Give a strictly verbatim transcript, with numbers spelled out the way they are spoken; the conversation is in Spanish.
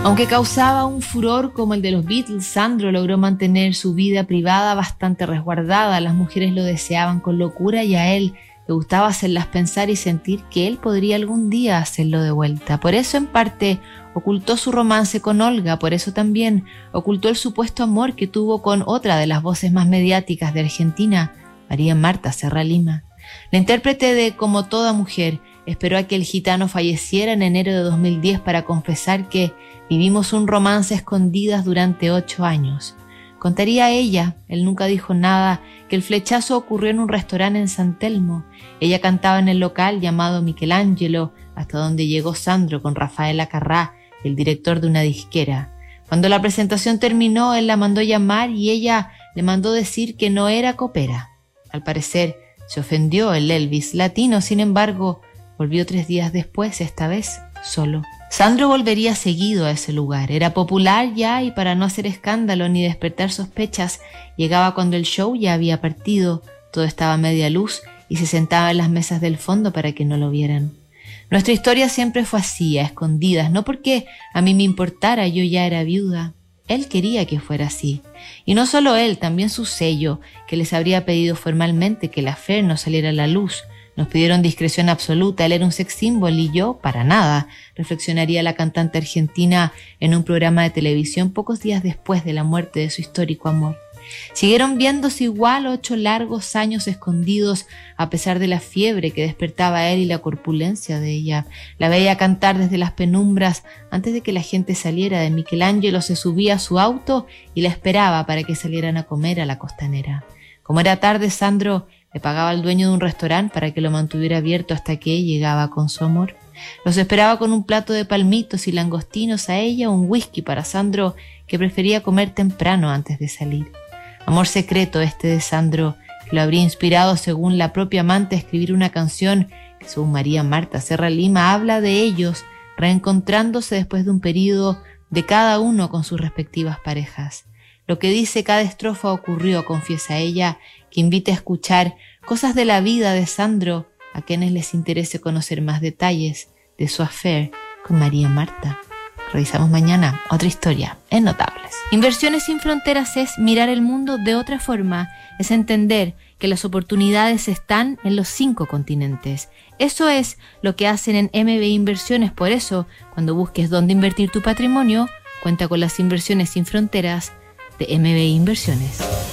Aunque causaba un furor como el de los Beatles, Sandro logró mantener su vida privada bastante resguardada. Las mujeres lo deseaban con locura y a él le gustaba hacerlas pensar y sentir que él podría algún día hacerlo de vuelta. Por eso, en parte, ocultó su romance con Olga, por eso también ocultó el supuesto amor que tuvo con otra de las voces más mediáticas de Argentina, María Marta Serra Lima. La intérprete de Como toda mujer esperó a que el gitano falleciera en enero de dos mil diez para confesar que vivimos un romance a escondidas durante ocho años. Contaría ella, él nunca dijo nada, que el flechazo ocurrió en un restaurante en San Telmo. Ella cantaba en el local llamado Michelangelo, hasta donde llegó Sandro con Rafaela Carrá, el director de una disquera. Cuando la presentación terminó, él la mandó llamar y ella le mandó decir que no era copera. Al parecer, se ofendió el Elvis latino, sin embargo, volvió tres días después, esta vez solo. Sandro volvería seguido a ese lugar. Era popular ya y para no hacer escándalo ni despertar sospechas, llegaba cuando el show ya había partido, todo estaba a media luz y se sentaba en las mesas del fondo para que no lo vieran. Nuestra historia siempre fue así, a escondidas, no porque a mí me importara, yo ya era viuda. Él quería que fuera así. Y no solo él, también su sello, que les habría pedido formalmente que la affair no saliera a la luz. Nos pidieron discreción absoluta, él era un sex symbol y yo, para nada, reflexionaría la cantante argentina en un programa de televisión pocos días después de la muerte de su histórico amor. Siguieron viéndose igual ocho largos años escondidos a pesar de la fiebre que despertaba él y la corpulencia de ella. La veía cantar desde las penumbras antes de que la gente saliera de Michelangelo, se subía a su auto y la esperaba para que salieran a comer a la costanera. Como era tarde, Sandro le pagaba al dueño de un restaurante para que lo mantuviera abierto hasta que llegaba con su amor. Los esperaba con un plato de palmitos y langostinos, a ella un whisky para Sandro, que prefería comer temprano antes de salir. Amor secreto este de Sandro, que lo habría inspirado, según la propia amante, a escribir una canción que, según María Marta Serra Lima, habla de ellos reencontrándose después de un periodo de cada uno con sus respectivas parejas. Lo que dice cada estrofa ocurrió, confiesa ella, que invita a escuchar cosas de la vida de Sandro a quienes les interese conocer más detalles de su affair con María Marta. Revisamos mañana otra historia en Notables. Inversiones sin Fronteras es mirar el mundo de otra forma, es entender que las oportunidades están en los cinco continentes. Eso es lo que hacen en M B Inversiones. Por eso, cuando busques dónde invertir tu patrimonio, cuenta con las Inversiones sin Fronteras de M B Inversiones.